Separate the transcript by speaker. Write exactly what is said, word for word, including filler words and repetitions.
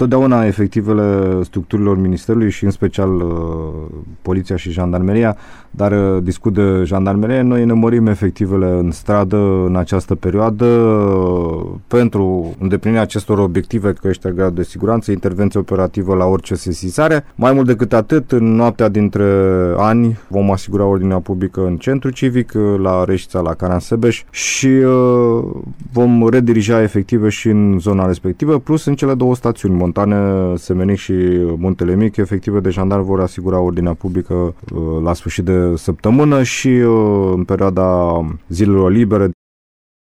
Speaker 1: Totdeauna efectivele structurilor Ministerului și în special uh, Poliția și Jandarmeria, dar uh, discut de Jandarmerie, noi înămărim efectivele în stradă în această perioadă uh, pentru îndeplinirea acestor obiective, creșterea gradului de siguranță, intervenție operativă la orice sesizare. Mai mult decât atât, în noaptea dintre ani vom asigura ordinea publică în centru civic, la Reșița, la Caransebeș și uh, vom redirija efective și în zona respectivă, plus în cele două stațiuni, Montane, Semenic și Muntele Mic, efective de jandarmi vor asigura ordinea publică uh, la sfârșit de săptămână și uh, în perioada zilelor libere,